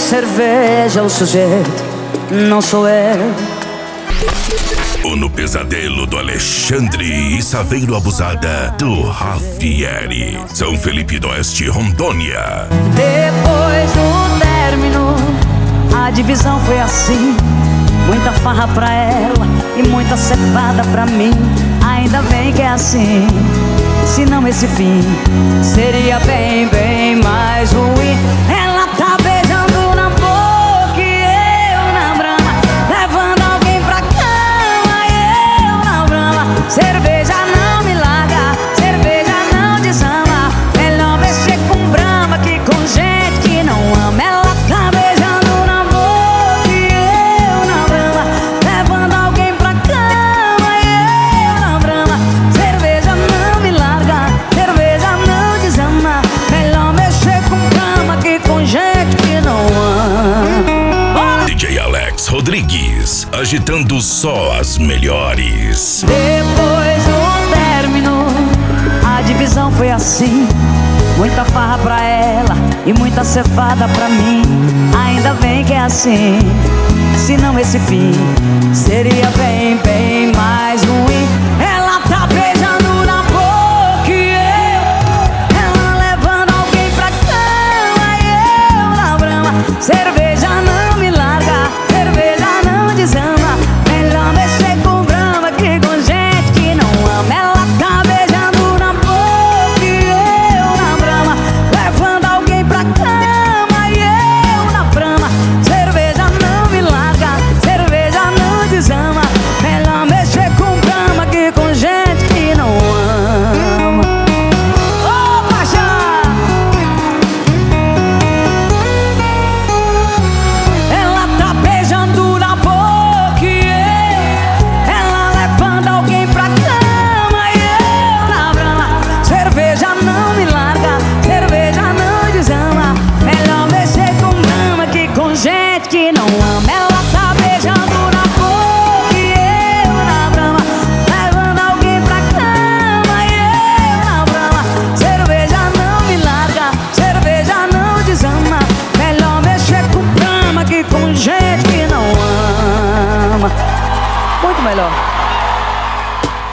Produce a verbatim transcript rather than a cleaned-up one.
cerveja o sujeito, não sou eu. O No Pesadelo do Alexandre e Saveiro Abusada do Rafieri, São Felipe do Oeste, Rondônia. Depois do término, a divisão foi assim: muita farra pra ela e muita cevada pra mim. Ainda bem que é assim, senão esse fim seria bem, bem mais ruim. Ela tá beijando na boca e eu na brama, levando alguém pra cama e eu na brama. Cerveja não me larga, cerveja não desama. Melhor mexer com brama que com gente que não ama. Ela tá beijando na boca e eu na brama, levando alguém pra cama e eu na brama. Cerveja não me larga, cerveja não desama. Melhor mexer com brama que com gente que não ama. D J Alex Rodrigues, agitando só as melhores. Depois do término, a divisão foi assim: muita farra pra ela e muita cevada pra mim. Ainda bem que é assim, senão esse fim seria bem, bem mais ruim. Ela tá beijando na boca e eu, ela levando alguém pra cama e eu na brama. Cerveja não me larga, cerveja não desama. Melhor mexer com brama que com gente que não ama. Ela tá beijando na boca e eu na brama, levando alguém pra cama e eu na brama. Cerveja não me larga, cerveja não desama. Melhor mexer com brama que com gente que não ama. Ô, paixão! Ela tá beijando na boca e eu, ela levando alguém pra cama e eu na brama. Cerveja não me larga, cerveja não desama. Melhor mexer com brama que com gente que não ama. Ela tá beijando na boca e eu na brama, levando alguém pra cama e eu na brama. Cerveja não me larga, cerveja não desama. Melhor mexer com brama que com gente que não ama. Muito melhor.